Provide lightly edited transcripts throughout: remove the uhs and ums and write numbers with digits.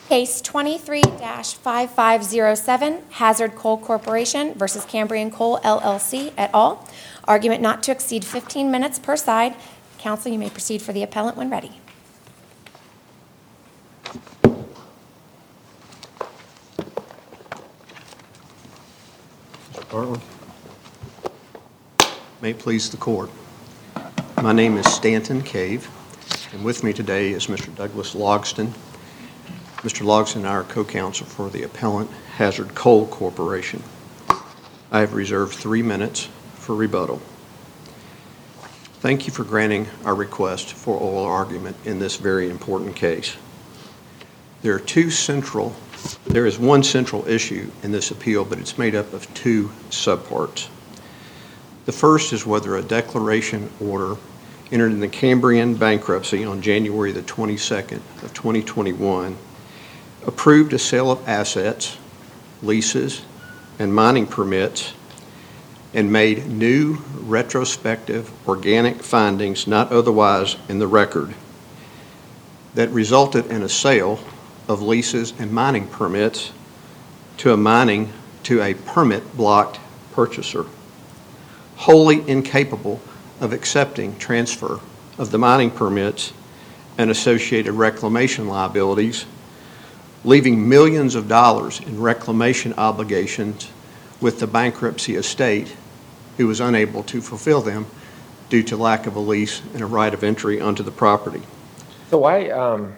Case 23-5507, Hazard Coal Corporation versus Cambrian Coal LLC et al. Argument not to exceed 15 minutes per side. Counsel, you may proceed for the appellant when ready. Mr. Bartlett. May it please the court. My name is Stanton Cave, and with me today is Mr. Douglas Logston. Mr. Logston and I are co-counsel for the appellant, Hazard Coal Corporation. I have reserved 3 minutes for rebuttal. Thank you for granting our request for oral argument in this very important case. There is one central issue in this appeal, but it's made up of 2 subparts. The first is whether a declaration order entered in the Cambrian bankruptcy on January the 22nd of 2021 approved a sale of assets, leases, and mining permits and made new retrospective organic findings not otherwise in the record that resulted in a sale of leases and mining permits to a permit-blocked purchaser, wholly incapable of accepting transfer of the mining permits and associated reclamation liabilities, leaving millions of dollars in reclamation obligations with the bankruptcy estate who was unable to fulfill them due to lack of a lease and a right of entry onto the property. So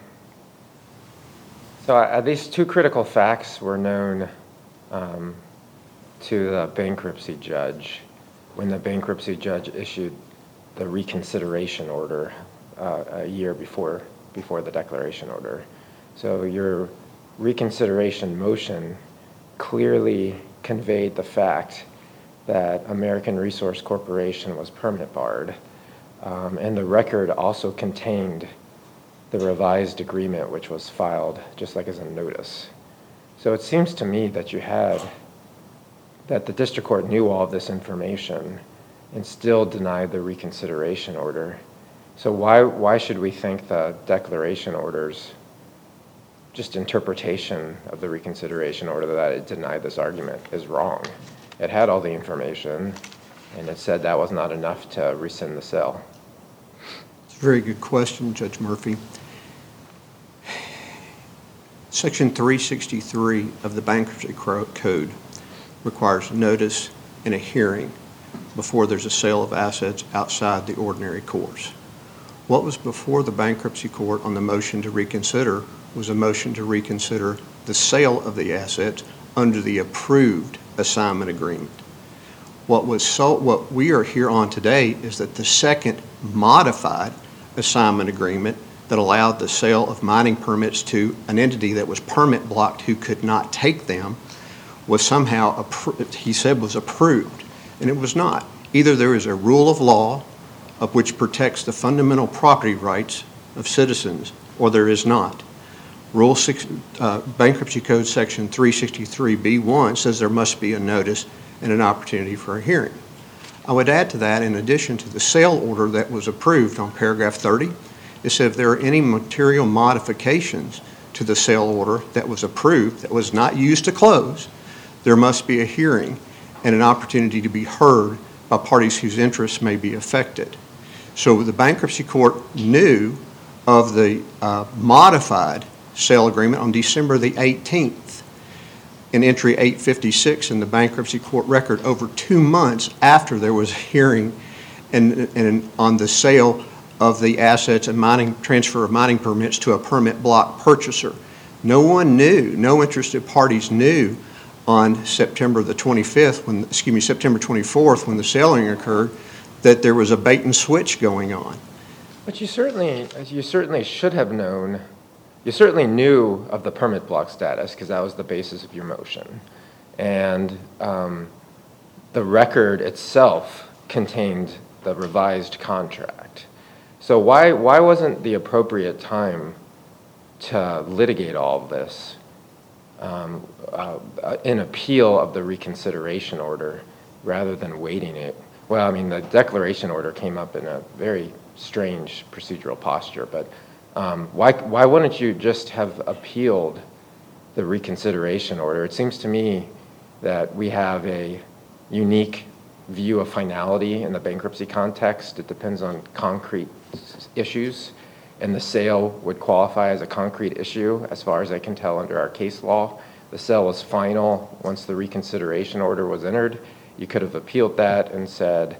these 2 critical facts were known to the bankruptcy judge when the bankruptcy judge issued the reconsideration order a year before the declaration order. So your reconsideration motion clearly conveyed the fact that American Resource Corporation was permit barred, and the record also contained the revised agreement, which was filed just like as a notice. So it seems to me that that the district court knew all of this information and still denied the reconsideration order. So why should we think the declaration order's just interpretation of the reconsideration order that it denied this argument is wrong? It had all the information, and it said that was not enough to rescind the sale. It's a very good question, Judge Murphy. Section 363 of the Bankruptcy Code requires notice and a hearing before there's a sale of assets outside the ordinary course. What was before the bankruptcy court on the motion to reconsider was a motion to reconsider the sale of the assets under the approved assignment agreement. What we are here on today is that the second modified assignment agreement that allowed the sale of mining permits to an entity that was permit blocked who could not take them was somehow, he said, was approved, and it was not. Either there is a rule of law of which protects the fundamental property rights of citizens, or there is not. Bankruptcy Code Section 363B1 says there must be a notice and an opportunity for a hearing. I would add to that, in addition to the sale order that was approved on paragraph 30, it said if there are any material modifications to the sale order that was approved, that was not used to close, there must be a hearing and an opportunity to be heard by parties whose interests may be affected. So the bankruptcy court knew of the modified sale agreement on December the 18th in entry 856 in the bankruptcy court record, over 2 months after there was a hearing and on the sale of the assets and transfer of mining permits to a permit block purchaser. No one knew, no interested parties knew on September 24th when the selling occurred, that there was a bait and switch going on. But you certainly should have known. You certainly knew of the permit block status because that was the basis of your motion, and the record itself contained the revised contract. So why wasn't the appropriate time to litigate all of this in appeal of the reconsideration order rather than waiting it? Well, I mean, the declaration order came up in a very strange procedural posture, but why wouldn't you just have appealed the reconsideration order, it seems to me that we have a unique view of finality in the bankruptcy context. It depends on concrete issues, and the sale would qualify as a concrete issue as far as I can tell under our case law. The sale was final once the reconsideration order was entered. You could have appealed that and said,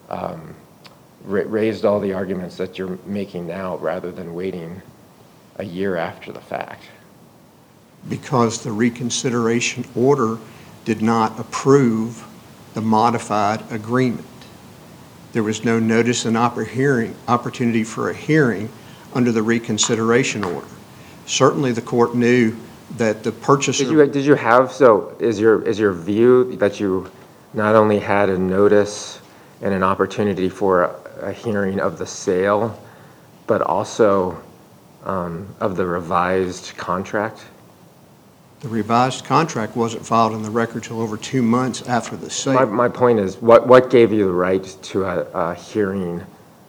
raised all the arguments that you're making now rather than waiting a year after the fact. Because the reconsideration order did not approve the modified agreement. There was no notice and opportunity for a hearing under the reconsideration order. Certainly the court knew that the purchaser... Did you have, so is your view that you not only had a notice and an opportunity for a hearing of the sale, but also of the revised contract? The revised contract wasn't filed in the record till over 2 months after the sale. My point is, what gave you the right to a hearing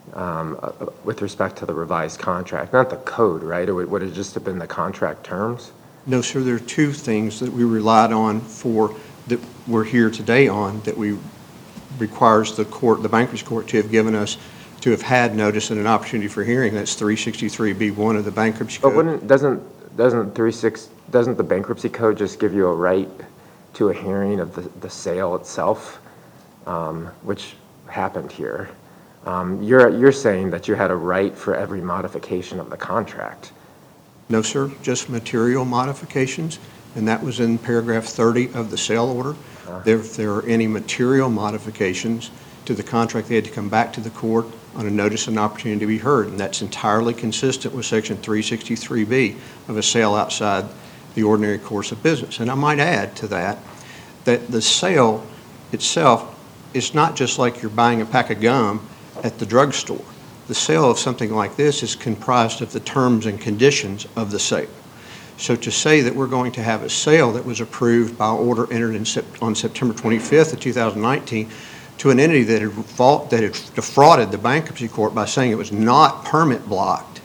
with respect to the revised contract? Not the code, right? It would have just have been the contract terms? No, sir. There are two things that we relied on that we're here today on that requires the bankruptcy court to have given us to have had notice and an opportunity for hearing. That's 363B1 of the bankruptcy code. But doesn't the bankruptcy code just give you a right to a hearing of the sale itself, which happened here? You're saying that you had a right for every modification of the contract. No, sir, just material modifications, and that was in paragraph 30 of the sale order. If there are any material modifications to the contract, they had to come back to the court on a notice and opportunity to be heard, and that's entirely consistent with Section 363B of a sale outside the ordinary course of business. And I might add to that the sale itself is not just like you're buying a pack of gum at the drugstore. The sale of something like this is comprised of the terms and conditions of the sale. So to say that we're going to have a sale that was approved by order entered on September 25th of 2019 to an entity that had defrauded the bankruptcy court by saying it was not permit blocked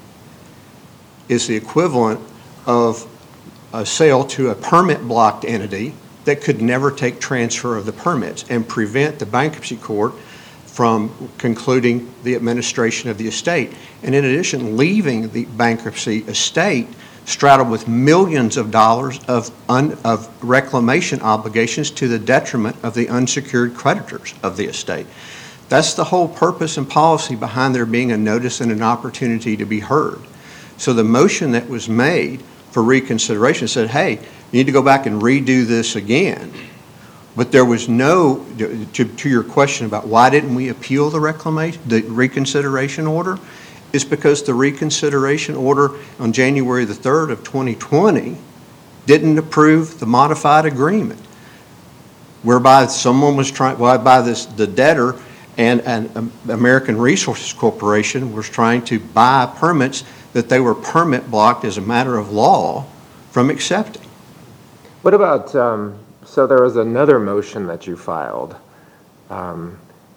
is the equivalent of a sale to a permit blocked entity that could never take transfer of the permits and prevent the bankruptcy court from concluding the administration of the estate. And in addition, leaving the bankruptcy estate straddled with millions of dollars of reclamation obligations to the detriment of the unsecured creditors of the estate. That's the whole purpose and policy behind there being a notice and an opportunity to be heard. So the motion that was made for reconsideration said, hey, you need to go back and redo this again. But there was no, to your question about why didn't we appeal the reconsideration order, is because the reconsideration order on January the 3rd of 2020 didn't approve the modified agreement, whereby someone was trying, the debtor and American Resources Corporation was trying to buy permits that they were permit blocked as a matter of law from accepting. What about, so there was another motion that you filed, a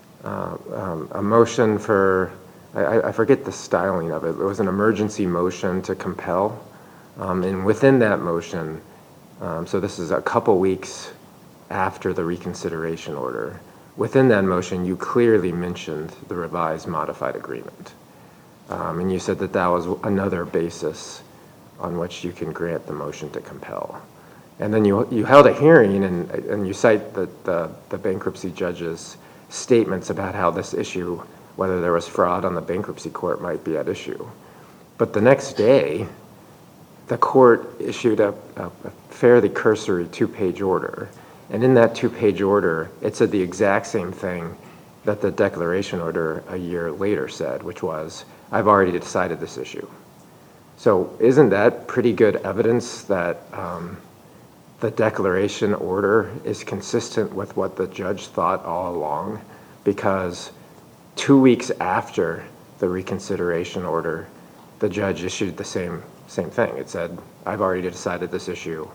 motion for, I forget the styling of it. It was an emergency motion to compel. And within that motion, so this is a couple weeks after the reconsideration order, within that motion you clearly mentioned the revised modified agreement. And you said that that was another basis on which you can grant the motion to compel. And then you held a hearing and you cite the bankruptcy judge's statements about how this issue, whether there was fraud on the bankruptcy court, might be at issue. But the next day, the court issued a fairly cursory 2-page order. And in that 2-page order, it said the exact same thing that the declaration order a year later said, which was, I've already decided this issue. So isn't that pretty good evidence that the declaration order is consistent with what the judge thought all along? Because 2 weeks after the reconsideration order, the judge issued the same thing. It said, I've already decided this issue.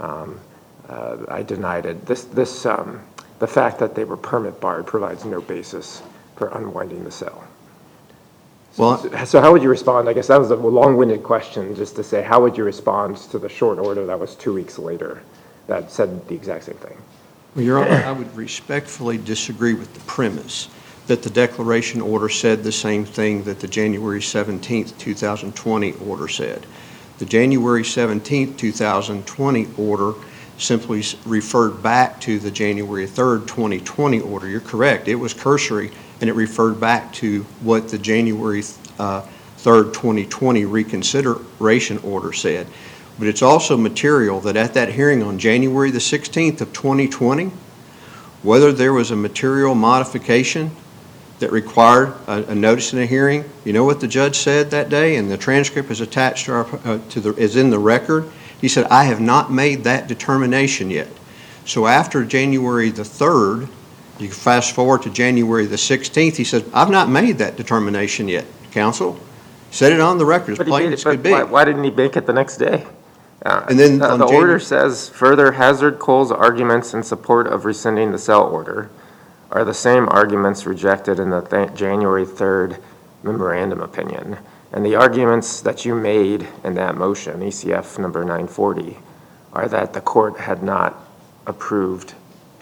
I denied it. The fact that they were permit barred provides no basis for unwinding the sale. Well, So how would you respond? I guess that was a long-winded question, just to say, how would you respond to the short order that was 2 weeks later that said the exact same thing? Your Honor, I would respectfully disagree with the premise that the declaration order said the same thing that the January 17th, 2020 order said. The January 17th, 2020 order simply referred back to the January 3rd, 2020 order. You're correct. It was cursory, and it referred back to what the January 3rd, 2020 reconsideration order said. But it's also material that at that hearing on January the 16th of 2020, whether there was a material modification that required a notice in a hearing, you know what the judge said that day, and the transcript is attached to is in the record. He said, "I have not made that determination yet." So after January the 3rd, you fast forward to January the 16th, he said, "I've not made that determination yet, counsel." Said it on the record as plain as could be. Why didn't he make it the next day? And then The order says, further, Hazard Coal's arguments in support of rescinding the sale order are the same arguments rejected in the January 3rd memorandum opinion. And the arguments that you made in that motion, ECF number 940, are that the court had not approved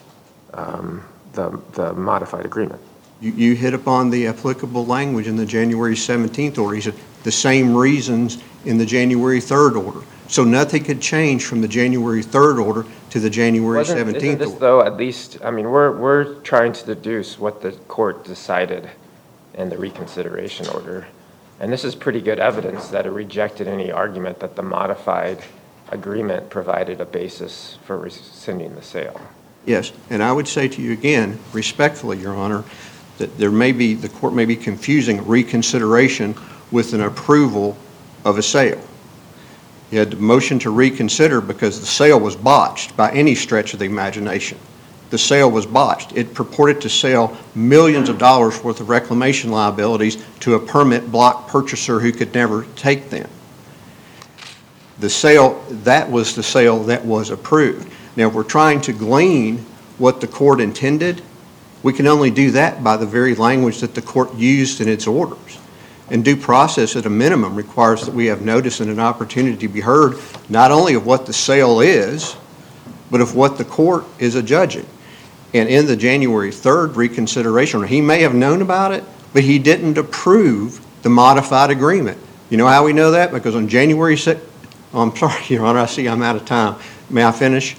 the modified agreement. You hit upon the applicable language in the January 17th order. He said the same reasons in the January 3rd order. So nothing could change from the January 3rd order to the January 17th Isn't this, order. though, at least, I mean, we're trying to deduce what the court decided in the reconsideration order. And this is pretty good evidence that it rejected any argument that the modified agreement provided a basis for rescinding the sale. Yes, and I would say to you again, respectfully, Your Honor, that the court may be confusing reconsideration with an approval of a sale. You had the motion to reconsider because the sale was botched by any stretch of the imagination. The sale was botched. It purported to sell millions of dollars worth of reclamation liabilities to a permit block purchaser who could never take them. The sale, that was the sale that was approved. Now, if we're trying to glean what the court intended, we can only do that by the very language that the court used in its orders. And due process, at a minimum, requires that we have notice and an opportunity to be heard, not only of what the sale is, but of what the court is adjudging. And in the January 3rd reconsideration, he may have known about it, but he didn't approve the modified agreement. You know how we know that? Because on January 6th, oh, I'm sorry, Your Honor, I see I'm out of time. May I finish?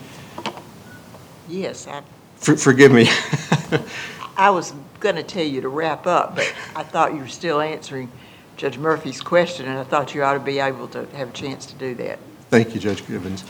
Yes, Forgive me. I was going to tell you to wrap up, but I thought you were still answering Judge Murphy's question, and I thought you ought to be able to have a chance to do that. Thank you, Judge Gibbons.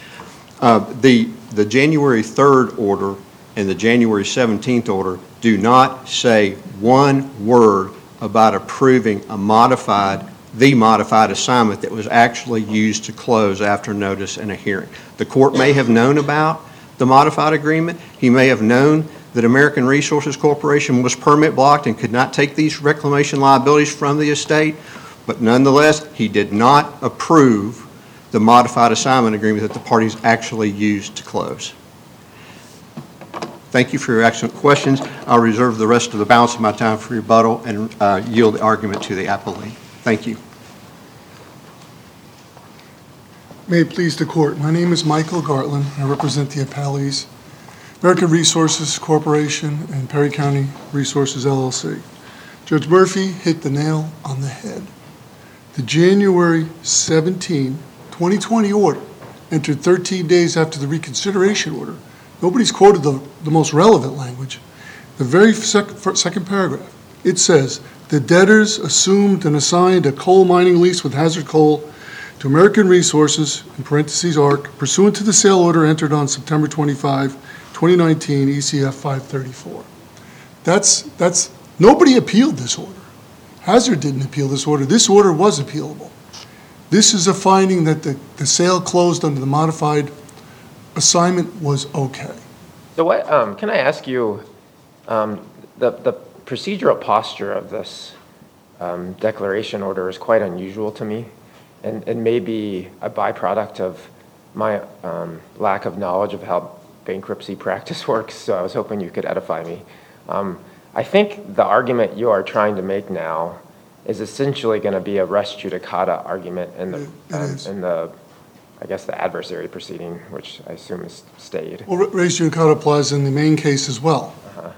The January 3rd order and the January 17th order do not say one word about approving the modified assignment that was actually used to close after notice and a hearing. The court may have known about the modified agreement. He may have known that American Resources Corporation was permit blocked and could not take these reclamation liabilities from the estate, but nonetheless, he did not approve the modified assignment agreement that the parties actually used to close. Thank you for your excellent questions. I'll reserve the rest of the balance of my time for rebuttal and yield the argument to the appellee. Thank you. May it please the court. My name is Michael Gartland. I represent the appellees, American Resources Corporation and Perry County Resources, LLC. Judge Murphy hit the nail on the head. The January 17, 2020 order entered 13 days after the reconsideration order. Nobody's quoted the most relevant language. The very second paragraph, it says, the debtors assumed and assigned a coal mining lease with Hazard Coal to American Resources, in parentheses ARC, pursuant to the sale order entered on September 25, 2019, ECF 534. That's nobody appealed this order. Hazard didn't appeal this order. This order was appealable. This is a finding that the sale closed under the modified assignment was okay. So what, can I ask you, the procedural posture of this declaration order is quite unusual to me, and may be a byproduct of my lack of knowledge of how bankruptcy practice works, so I was hoping you could edify me. I think the argument you are trying to make now is essentially going to be a res judicata argument in It is. I guess, the adversary proceeding, which I assume is stayed. Well, res judicata applies in the main case as well.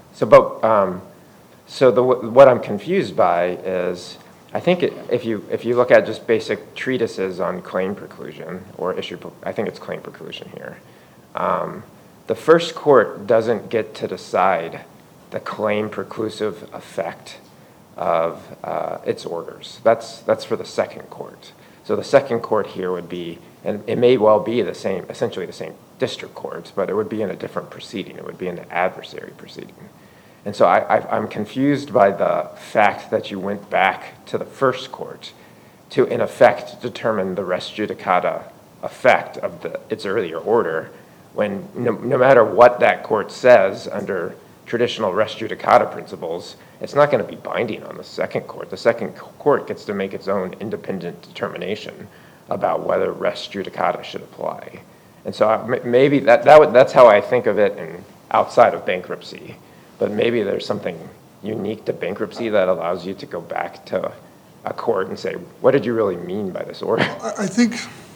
What I'm confused by is, I think if you look at just basic treatises on claim preclusion or I think it's claim preclusion here. The first court doesn't get to decide the claim preclusive effect of its orders. That's for the second court. So the second court here would be, and it may well be essentially the same district courts, but it would be in a different proceeding. It would be in the adversary proceeding. And so I'm confused by the fact that you went back to the first court to, in effect, determine the res judicata effect of its earlier order, when no matter what that court says under traditional res judicata principles, it's not going to be binding on the second court. The second court gets to make its own independent determination about whether res judicata should apply. And so maybe that's how I think of it outside of bankruptcy. But maybe there's something unique to bankruptcy that allows you to go back to a court and say, what did you really mean by this order? I think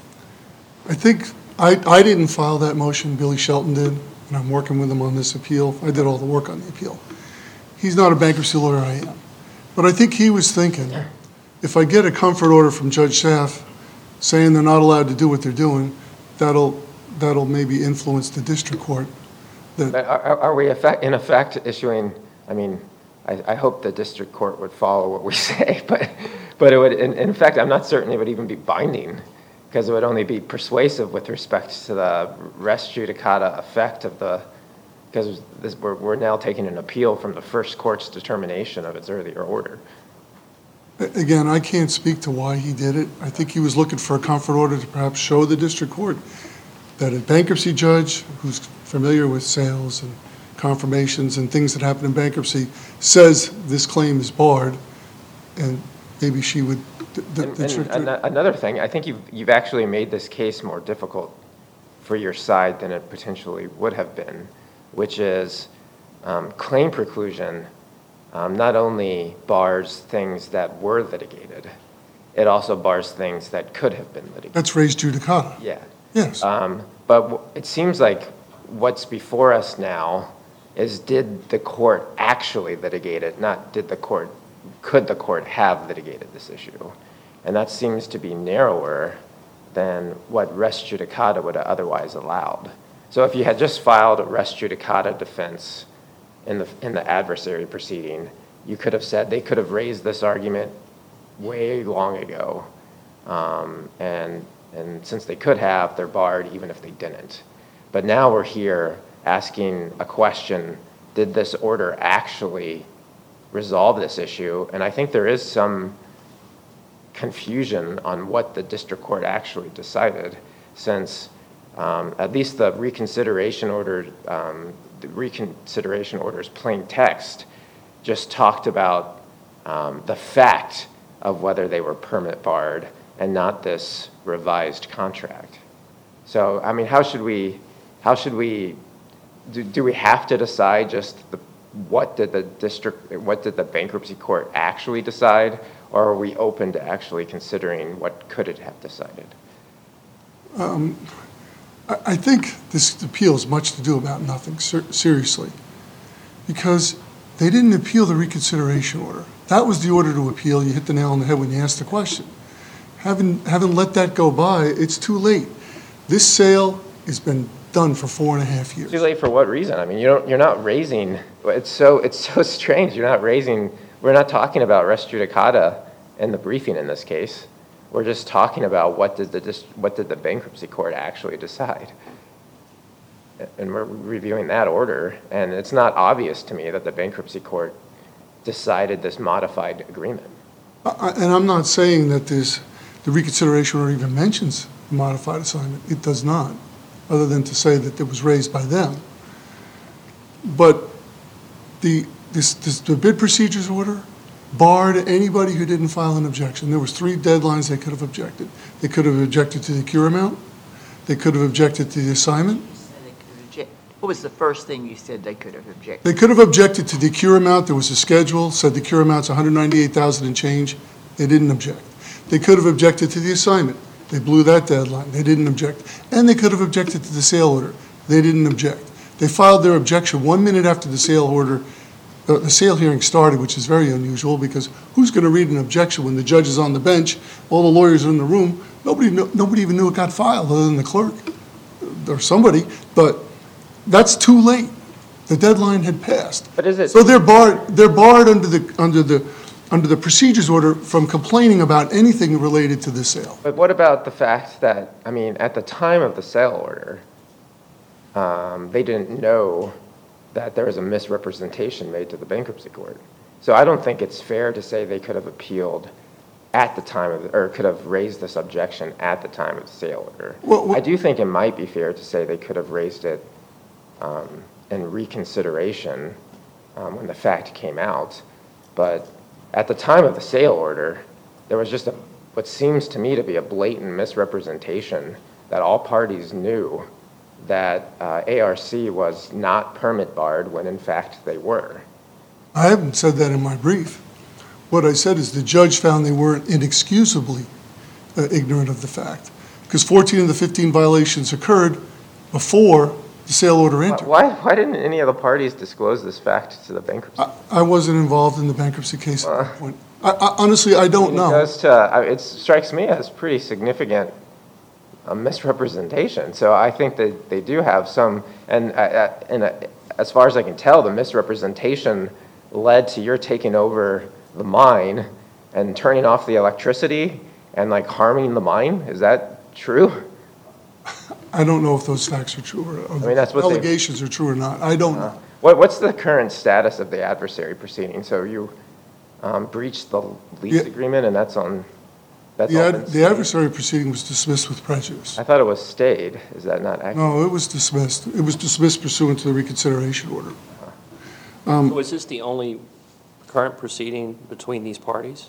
I didn't file that motion, Billy Shelton did, and I'm working with him on this appeal. I did all the work on the appeal. He's not a bankruptcy lawyer, I am. But I think he was thinking, if I get a comfort order from Judge Schaaf saying they're not allowed to do what they're doing, that'll maybe influence the district court. Are we in effect issuing, I hope the district court would follow what we say, but it would, in fact, I'm not certain it would even be binding, because it would only be persuasive with respect to the res judicata effect of because we're now taking an appeal from the first court's determination of its earlier order. Again, I can't speak to why he did it. I think he was looking for a comfort order to perhaps show the district court that a bankruptcy judge who's familiar with sales and confirmations and things that happen in bankruptcy says this claim is barred, and maybe she would. Another thing, I think you've actually made this case more difficult for your side than it potentially would have been, which is claim preclusion not only bars things that were litigated, it also bars things that could have been litigated. That's res judicata. Yeah. Yes. But it seems like what's before us now is, did the court actually litigate it, not could the court have litigated this issue? And that seems to be narrower than what res judicata would have otherwise allowed. So if you had just filed a res judicata defense in the adversary proceeding, you could have said they could have raised this argument way long ago, and since they could have, they're barred even if they didn't. But now we're here asking a question, did this order actually resolve this issue? And I think there is some confusion on what the district court actually decided, since at least the reconsideration order's plain text just talked about the fact of whether they were permit barred and not this revised contract. So, how should we do we have to decide just what did the bankruptcy court actually decide, or are we open to actually considering what could it have decided? I think this appeal has much to do about nothing, seriously, because they didn't appeal the reconsideration order. That was the order to appeal. You hit the nail on the head when you asked the question. Having let that go by, it's too late. This sale has been done for 4.5 years. Too late for what reason? You're not raising. It's so strange. We're not talking about res judicata in the briefing in this case. We're just talking about what did the bankruptcy court actually decide, and we're reviewing that order. And it's not obvious to me that the bankruptcy court decided this modified agreement. And I'm not saying that the reconsideration order even mentions the modified assignment. It does not, other than to say that it was raised by them. But the bid procedures order barred anybody who didn't file an objection. There was 3 deadlines they could have objected. They could have objected to the cure amount. They could have objected to the assignment. What was the first thing you said they could have objected? They could have objected to the cure amount. There was a schedule, said the cure amount's $198,000 and change. They didn't object. They could have objected to the assignment. They blew that deadline. They didn't object. And they could have objected to the sale order. They didn't object. They filed their objection 1 minute after the sale order, the sale hearing started, which is very unusual because who's going to read an objection when the judge is on the bench, all the lawyers are in the room? Nobody even knew it got filed other than the clerk or somebody, but that's too late. The deadline had passed. But is it? So they're barred under the procedures order from complaining about anything related to the sale. But what about the fact that, I mean, at the time of the sale order, they didn't know that there was a misrepresentation made to the bankruptcy court. So I don't think it's fair to say they could have appealed at the time of, or could have raised this objection at the time of the sale order. I do think it might be fair to say they could have raised it in reconsideration when the fact came out. But at the time of the sale order, there was just what seems to me to be a blatant misrepresentation that all parties knew that ARC was not permit barred when in fact they were. I haven't said that in my brief. What I said is the judge found they weren't inexcusably ignorant of the fact because 14 of the 15 violations occurred before the sale order entered. Why didn't any of the parties disclose this fact to the bankruptcy? I wasn't involved in the bankruptcy case at that point. Honestly, I don't know. It strikes me as pretty significant misrepresentation. So I think that they do have some, and as far as I can tell, the misrepresentation led to your taking over the mine and turning off the electricity and like harming the mine. Is that true? I don't know if those facts are true or that's what allegations are true or not. I don't know. What's the current status of the adversary proceeding? So you breached the lease agreement, and that's all been The stayed? adversary proceeding was dismissed with prejudice. I thought it was stayed. Is that not accurate? No, it was dismissed. It was dismissed pursuant to the reconsideration order. So is this the only current proceeding between these parties?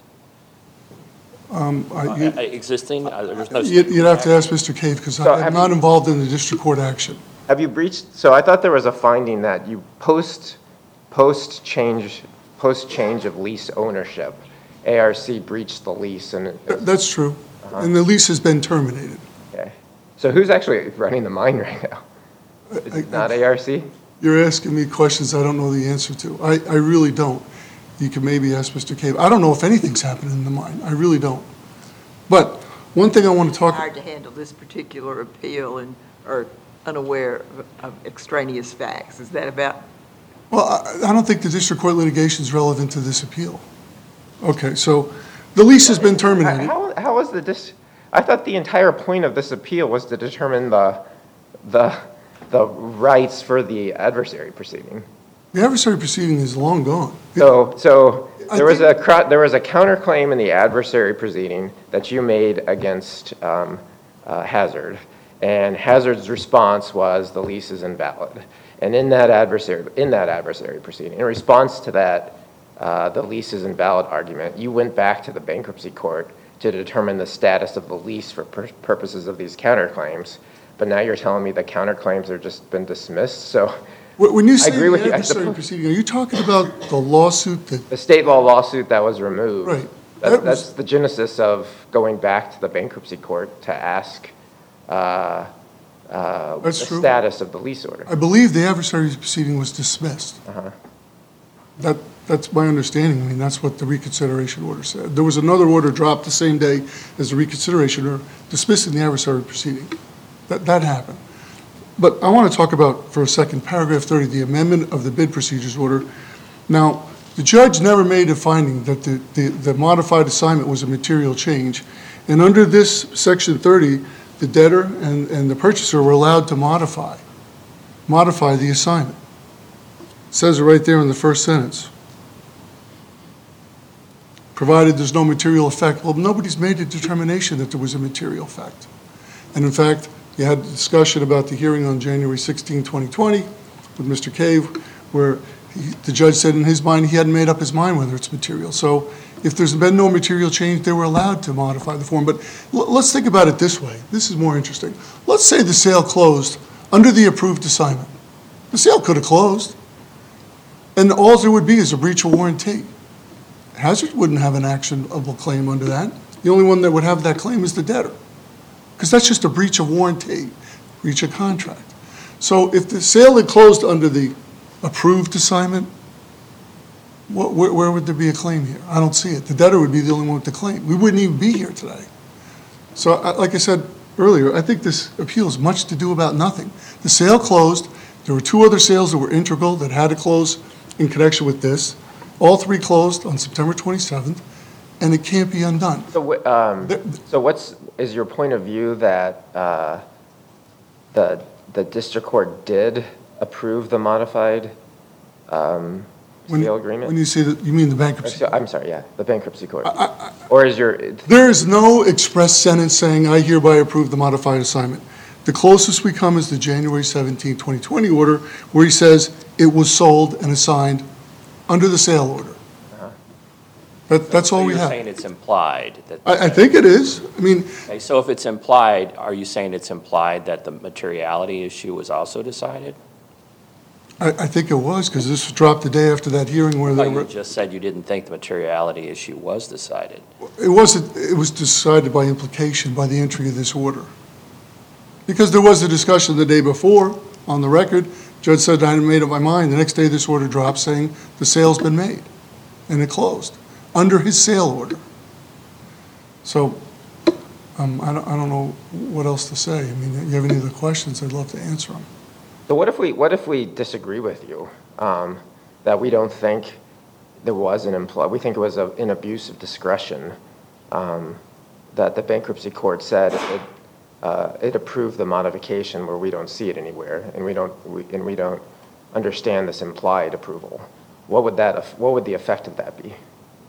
Existing? There's no You'd have to ask Mr. Cave because So I'm not involved in the district court action. Have you breached? So I thought there was a finding that you post change of lease ownership, ARC breached the lease, and That's true. And the lease has been terminated. okay. So who's actually running the mine right now? Is it not ARC? You're asking me questions I don't know the answer to. I really don't. You can maybe ask Mr. Cave. I don't know if anything's happened in the mine. I really don't. But one thing I want to talk Hard to handle this particular appeal and are unaware of extraneous facts. Is that about? Well, I don't think the district court litigation is relevant to this appeal. Okay, so the lease has been terminated. How was I thought the entire point of this appeal was to determine the rights for the adversary proceeding. The adversary proceeding is long gone. So there was a counterclaim in the adversary proceeding that you made against Hazard, and Hazard's response was the lease is invalid. And in that adversary proceeding, in response to that, the lease is invalid argument, you went back to the bankruptcy court to determine the status of the lease for purposes of these counterclaims. But now you're telling me the counterclaims have just been dismissed. So When you say agree with the you. I adversary suppose- proceeding, are you talking about the lawsuit that, the state law lawsuit that was removed. Right. That's the genesis of going back to the bankruptcy court to ask the That's true. status of the lease order. I believe the adversary proceeding was dismissed. That's my understanding. I mean, that's what the reconsideration order said. There was another order dropped the same day as the reconsideration order dismissing the adversary proceeding. That happened. But I want to talk about, for a second, paragraph 30, the amendment of the bid procedures order. Now, the judge never made a finding that the modified assignment was a material change. And under this section 30, the debtor and the purchaser were allowed to modify the assignment. It says it right there in the first sentence. Provided there's no material effect. Well, nobody's made a determination that there was a material effect. And in fact, you had a discussion about the hearing on January 16, 2020 with Mr. Cave, where the judge said in his mind he hadn't made up his mind whether it's material. So if there's been no material change, they were allowed to modify the form. But let's think about it this way. This is more interesting. Let's say the sale closed under the approved assignment. The sale could have closed, and all there would be is a breach of warranty. Hazard wouldn't have an actionable claim under that. The only one that would have that claim is the debtor, because that's just a breach of warranty, breach of contract. So if the sale had closed under the approved assignment, where would there be a claim here? I don't see it. The debtor would be the only one with the claim. We wouldn't even be here today. So like I said earlier, I think this appeal is much to do about nothing. The sale closed. There were 2 other sales that were integral that had to close in connection with this. All 3 closed on September 27th, and it can't be undone. So is your point of view that the district court did approve the modified sale agreement? When you say that, you mean the bankruptcy? I'm sorry, yeah, the bankruptcy court. Or is your... There is no express sentence saying, I hereby approve the modified assignment. The closest we come is the January 17, 2020 order, where he says it was sold and assigned under the sale order. That's all we have. So you're saying it's implied? I think it is. I mean... Okay, so if it's implied, are you saying it's implied that the materiality issue was also decided? I think it was, because this was dropped the day after that hearing where they You were... just said you didn't think the materiality issue was decided. It wasn't. It was decided by implication, by the entry of this order. Because there was a discussion the day before, on the record, judge said, I hadn't made up my mind. The next day, this order dropped saying the sale's been made, and it closed, under his sale order. So, I don't know what else to say. I mean, you have any other questions, I'd love to answer them. So what if we disagree with you, that we don't think there was we think it was an abuse of discretion, that the bankruptcy court said it approved the modification where we don't see it anywhere, and we don't understand this implied approval? What would the effect of that be?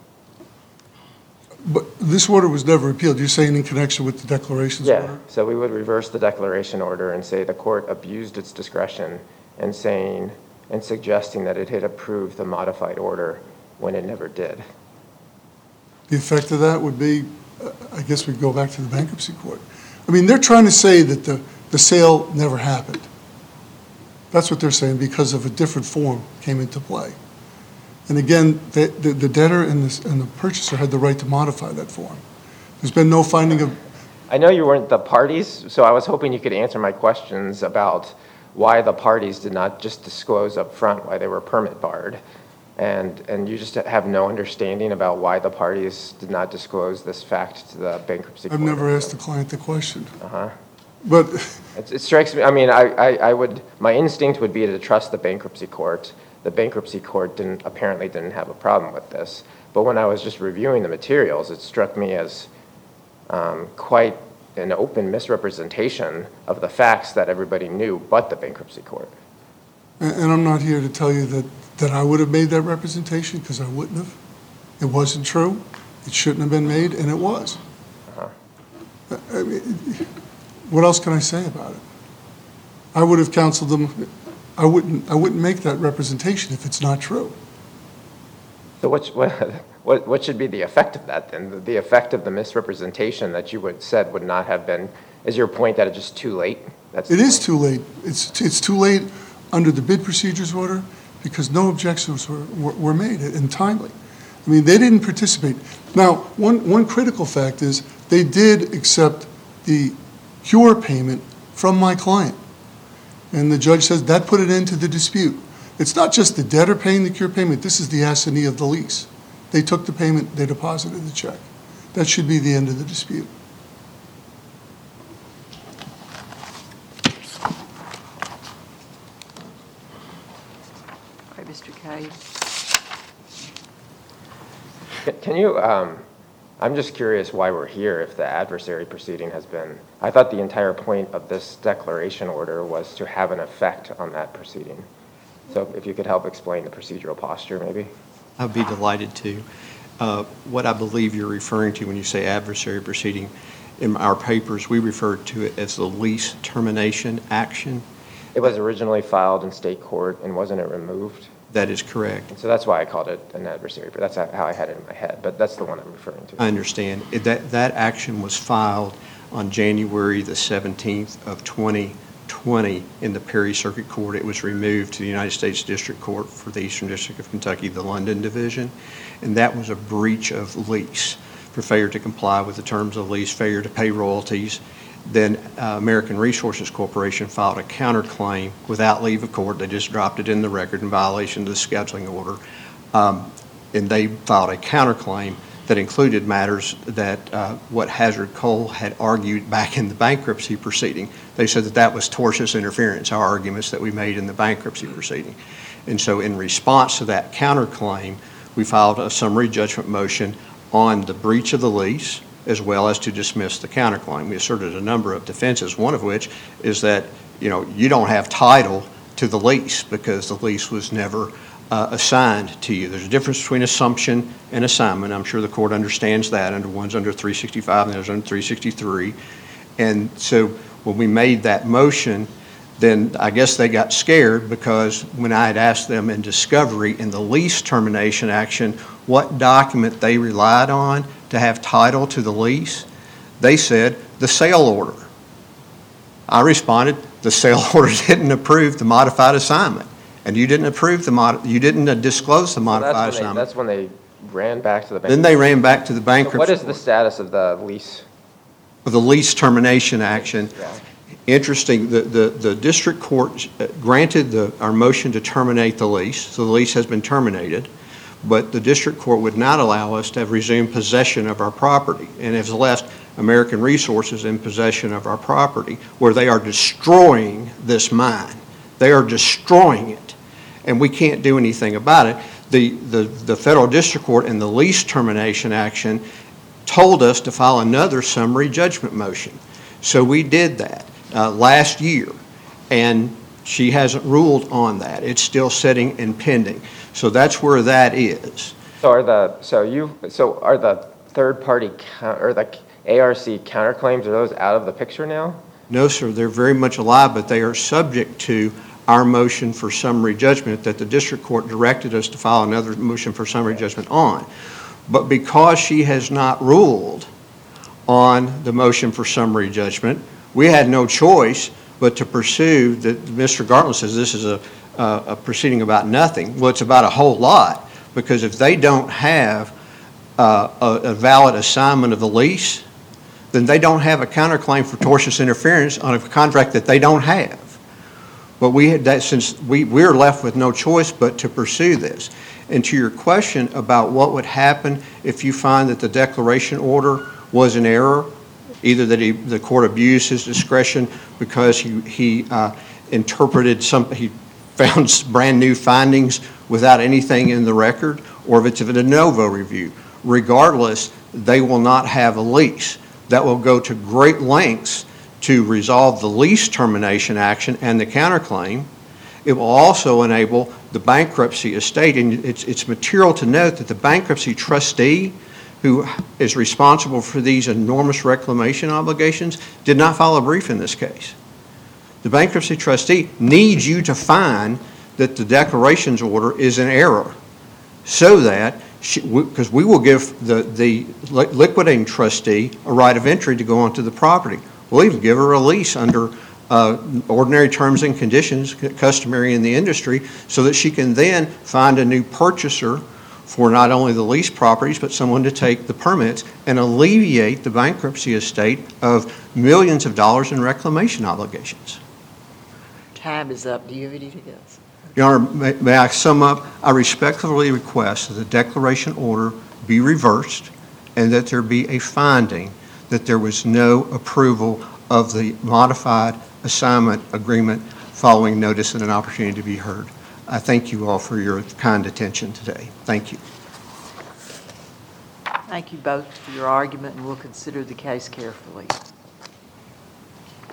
But this order was never appealed. You're saying in connection with the declarations order? Yeah, so we would reverse the declaration order and say the court abused its discretion in suggesting that it had approved the modified order when it never did. The effect of that would be, I guess we'd go back to the bankruptcy court. I mean, they're trying to say that the sale never happened. That's what they're saying, because of a different form came into play. And again, the debtor and the purchaser had the right to modify that form. There's been no finding of... I know you weren't the parties, so I was hoping you could answer my questions about why the parties did not just disclose up front why they were permit barred. And you just have no understanding about why the parties did not disclose this fact to the bankruptcy court. I've never asked the client the question. Uh-huh. But... It strikes me, I mean, my instinct would be to trust the bankruptcy court. The bankruptcy court apparently didn't have a problem with this. But when I was just reviewing the materials, it struck me as quite an open misrepresentation of the facts that everybody knew but the bankruptcy court. And I'm not here to tell you that I would have made that representation, because I wouldn't have. It wasn't true. It shouldn't have been made, and it was. Uh-huh. I mean, what else can I say about it? I would have counseled them. I wouldn't make that representation if it's not true. So what should be the effect of that then? The effect of the misrepresentation that you said would not have been, is your point that it's just too late? It is too late. It's too late under the bid procedures order, because no objections were made and timely. I mean, they didn't participate. Now, one critical fact is they did accept the cure payment from my client. And the judge says that put it into the dispute. It's not just the debtor paying the cure payment. This is the assignee of the lease. They took the payment. They deposited the check. That should be the end of the dispute. All right, Mr. Cade. Can you, I'm just curious why we're here if the adversary proceeding has been, I thought the entire point of this declaration order was to have an effect on that proceeding. So if you could help explain the procedural posture, maybe? I'd be delighted to. What I believe you're referring to when you say adversary proceeding, in our papers, we refer to it as the lease termination action. It was originally filed in state court, and wasn't it removed? That is correct. And so that's why I called it an adversary, but that's how I had it in my head. But that's the one I'm referring to. I understand. That action was filed on January the 17th of 2020. 2020 in the Perry Circuit Court. It was removed to the United States District Court for the Eastern District of Kentucky, the London Division, and that was a breach of lease for failure to comply with the terms of lease, failure to pay royalties. Then American Resources Corporation filed a counterclaim without leave of court. They just dropped it in the record in violation of the scheduling order. And they filed a counterclaim that included matters that what Hazard Coal had argued back in the bankruptcy proceeding. They said that that was tortious interference, our arguments that we made in the bankruptcy proceeding. And so in response to that counterclaim, we filed a summary judgment motion on the breach of the lease, as well as to dismiss the counterclaim. We asserted a number of defenses, one of which is that, you don't have title to the lease because the lease was never assigned to you. There's a difference between assumption and assignment. I'm sure the court understands that. One's under 365 and the other's under 363. And so when we made that motion, then I guess they got scared because when I had asked them in discovery in the lease termination action what document they relied on to have title to the lease, they said the sale order. I responded, the sale order didn't approve the modified assignment, and you didn't approve you didn't disclose the modified assignment. That's when they ran back to the bankruptcy. Then they ran back to the bankruptcy. So what is the status of the lease? Of the lease termination action? Yeah. Interesting, the district court granted our motion to terminate the lease, so the lease has been terminated, but the district court would not allow us to have resumed possession of our property and has left American Resources in possession of our property where they are destroying this mine. They are destroying it, and we can't do anything about it. The federal district court in the lease termination action told us to file another summary judgment motion. So we did that last year, and she hasn't ruled on that. It's still sitting and pending. So that's where that is. So are the third party or the ARC counterclaims, are those out of the picture now? No, sir. They're very much alive, but they are subject to our motion for summary judgment that the district court directed us to file another motion for summary judgment on. But because she has not ruled on the motion for summary judgment, we had no choice but to pursue that. Mr. Gartland says this is a proceeding about nothing. Well, it's about a whole lot, because if they don't have a valid assignment of the lease, then they don't have a counterclaim for tortious interference on a contract that they don't have. But since we're left with no choice but to pursue this. And to your question about what would happen if you find that the declaration order was an error, either that the court abused his discretion because he interpreted he found brand new findings without anything in the record, or if it's a de novo review. Regardless, they will not have a lease. That will go to great lengths to resolve the lease termination action and the counterclaim. It will also enable the bankruptcy estate, and it's material to note that the bankruptcy trustee who is responsible for these enormous reclamation obligations did not file a brief in this case. The bankruptcy trustee needs you to find that the declarations order is an error so that, because we will give the liquidating trustee a right of entry to go onto the property. We'll even give her a lease under ordinary terms and conditions customary in the industry so that she can then find a new purchaser for not only the lease properties but someone to take the permits and alleviate the bankruptcy estate of millions of dollars in reclamation obligations. Time is up. Do you have anything else? Your Honor, may I sum up? I respectfully request that the declaration order be reversed and that there be a finding that there was no approval of the modified assignment agreement following notice and an opportunity to be heard. I thank you all for your kind attention today. Thank you. Thank you both for your argument, and we'll consider the case carefully.